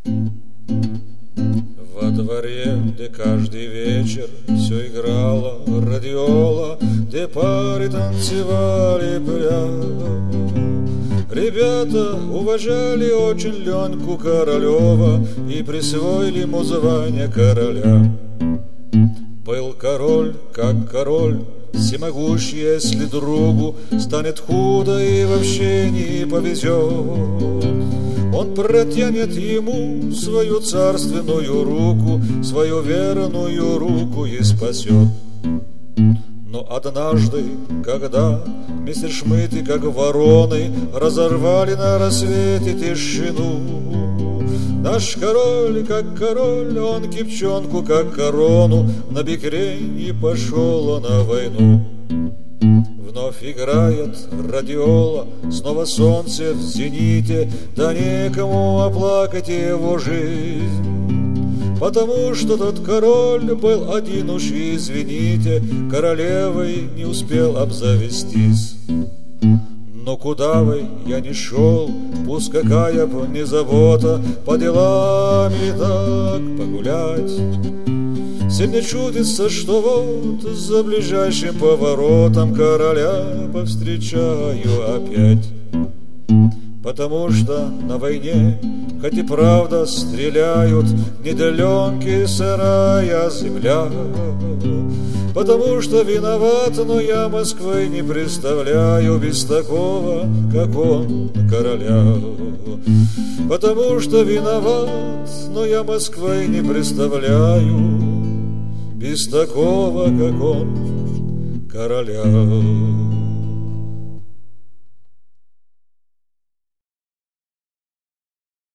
Во дворе, где каждый вечер все играла радиола, где пары танцевали прямо, ребята уважали очень Леньку Королева и присвоили ему звание короля. Был король, как король, всемогущий, если другу станет худо и вообще не повезет. Он протянет ему свою царственную руку, свою верную руку и спасет. Но однажды, когда мессершмитты, как вороны, разорвали на рассвете тишину, наш король, как король, он кипчонку, как корону, на бекрень и пошел на войну. Вновь играет радиола, снова солнце в зените, да некому оплакать его жизнь, потому что тот король был один уж, и, извините, королевой не успел обзавестись. Но куда бы я ни шел, пусть какая б ни забота, по делам или так погулять, сильно чудится, что вот за ближайшим поворотом короля повстречаю опять. Потому что на войне, хоть и правда стреляют, недалеки сырая земля, потому что виноват, но я Москвы не представляю без такого, как он, короля. Потому что виноват, но я Москвы не представляю без такого, как он, короля.